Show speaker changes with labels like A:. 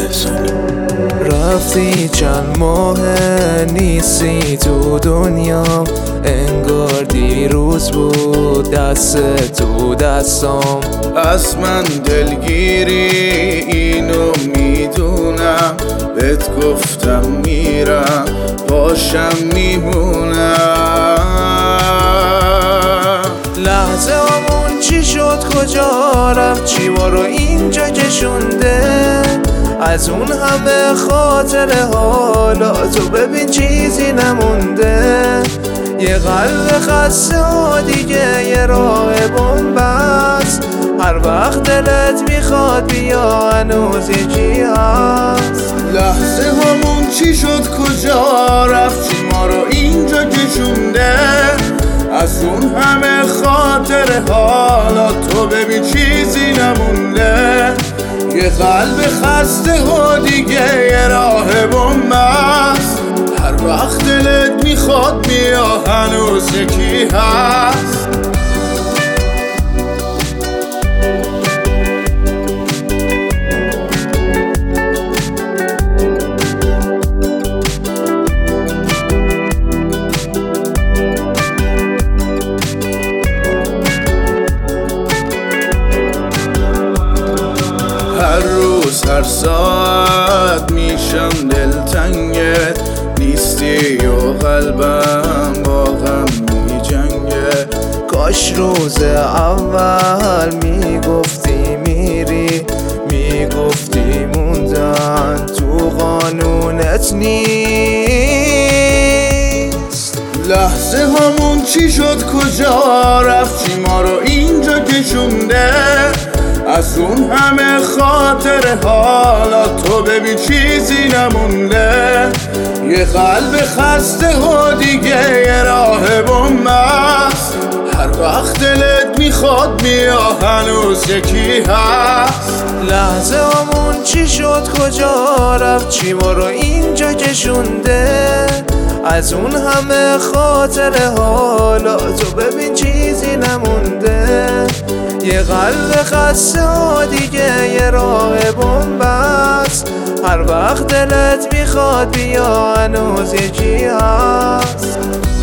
A: رفتی چند ماه نیستی تو دنیا، انگار دیروز بود دست تو دستام.
B: از من دلگیری اینو میدونم، بهت گفتم میرم باشم میمونم.
A: لحظه همون چی شد کجا رفت، چی ما رو اینجا کشونده؟ از اون همه خاطره حالا تو ببین چیزی نمونده. یه قلب خسته و دیگه یه راه بن‌بست، هر وقت دلت میخواد بیا هنوز یکی هست.
B: لحظه همون چی شد کجا رفت، چی ما رو اینجا کشونده؟ از اون همه خاطره حالا تو ببین چیزی نمونده. یه قلب خسته و دیگه یه راه بن‌بست، هر وقت دلت میخواد بیا هنوز یکی هست. هر روز هر ساعت میشم دلتنگت، نیستی و قلبم با غم میجنگه.
A: کاش روز اول میگفتی میری، میگفتی موندن تو قانونت نیست.
B: لحظه همون چی شد کجا رفت، چی ما رو اینجا کشونده؟ از اون همه خاطره حالا تو ببین چیزی نمونده. یه قلب خسته و دیگه یه راه بن‌بست، هر وقت دلت میخواد بیا هنوز یکی هست.
A: لحظه همون چی شد کجا رفت، چی ما رو اینجا کشونده؟ از اون همه خاطره حالا تو ببین چیزی نمونده. یه قلب خسته و دیگه یه راه بن‌بست، هر وقت دلت میخواد بیا هنوز یکی هست.